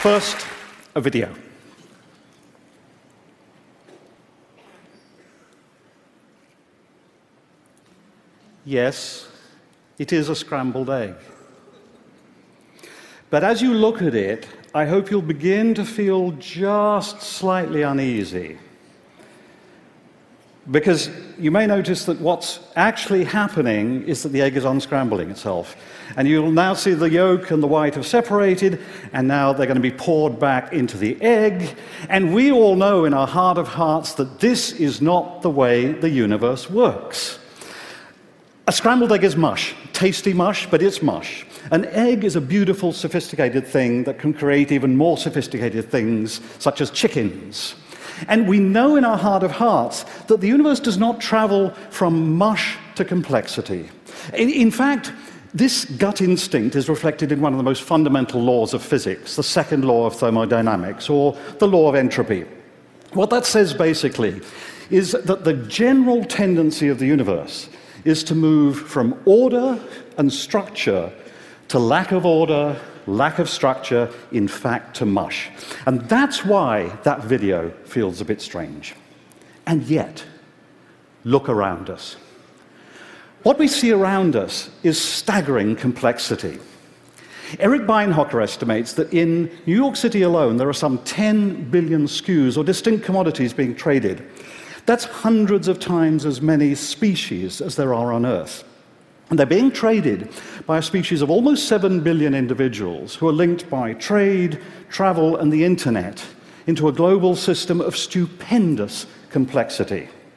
First, a video. Yes, it is a scrambled egg. But as you look at it, I hope you'll begin to feel just slightly uneasy. Because you may notice that what's actually happening is that the egg is unscrambling itself. And you'll now see the yolk and the white have separated, and now they're going to be poured back into the egg. And we all know in our heart of hearts that this is not the way the universe works. A scrambled egg is mush, tasty mush, but it's mush. An egg is a beautiful, sophisticated thing that can create even more sophisticated things, such as chickens. And we know in our heart of hearts that the universe does not travel from mush to complexity. In fact, this gut instinct is reflected in one of the most fundamental laws of physics, the second law of thermodynamics, or the law of entropy. What that says basically is that the general tendency of the universe is to move from order and structure to lack of order, lack of structure, in fact, to mush. And that's why that video feels a bit strange. And yet, look around us. What we see around us is staggering complexity. Eric Beinhocker estimates that in New York City alone, there are some 10 billion SKUs, or distinct commodities, being traded. That's hundreds of times as many species as there are on Earth. And they're being traded by a species of almost 7 billion individuals who are linked by trade, travel, and the internet into a global system of stupendous complexity.